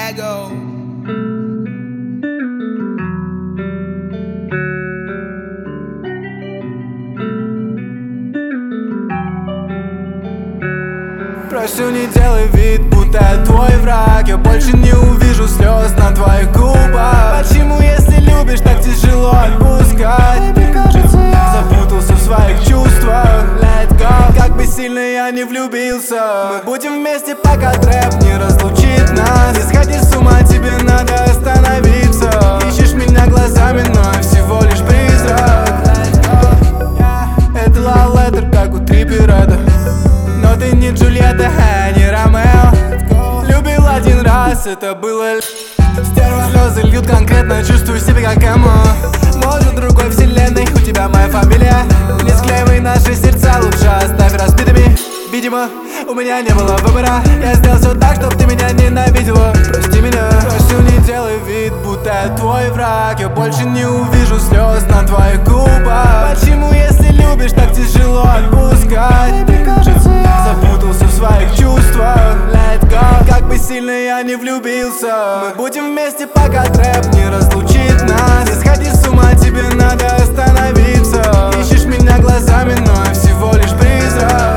Ego. Прошу, не делай вид, будто я твой враг. Я больше не увижу слез на твоих губах. Почему, если любишь, так тяжело отпускать? Тебе кажется, я запутался в своих чувствах. Let go. Как бы сильно я не влюбился, мы будем вместе, пока трэп не разлучит нас. Не сходи с ума, тебе надо остановиться. Ищешь меня глазами, но я всего лишь призрак. Let go. Это love letter, как у Триппереда. Но ты не Джульетта, не Ромео. Любил один раз, это было стерва. Слезы льют конкретно, чувствую себя как эмо. Может, в другой вселенной у тебя моя фамилия. Не склеивай наши сердца, лучше оставь разбитыми. Видимо, у меня не было выбора. Я сделал все так, чтоб ты меня ненавидела. Прости меня. Прошу, не делай вид, будто я твой враг. Я больше не увижу слез на твоих губах. Почему, если любишь, так тяжело отпускать? Тебе кажется, я запутался в своих чувствах. Let go. Как бы сильно я не влюбился, мы будем вместе, пока трэп не разлучит нас. Не сходи с ума, тебе надо остановиться. Ищешь меня глазами, но я всего лишь призрак.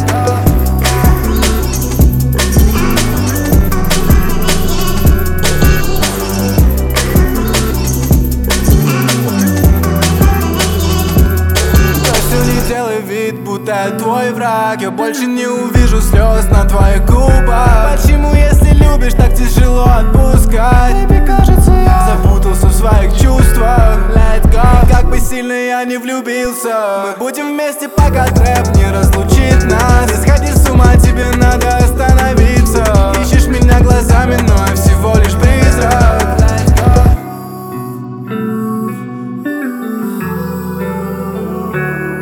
Будто я твой враг, я больше не увижу слез на твоих губах. Почему, если любишь, так тяжело отпускать? Тебе кажется, я запутался в своих чувствах. Let go. Как бы сильно я не влюбился, мы будем вместе, пока трэп не разлучит нас. Не сходи с ума, тебе надо остановиться. Ищешь меня глазами, но я всего лишь призрак. Let go.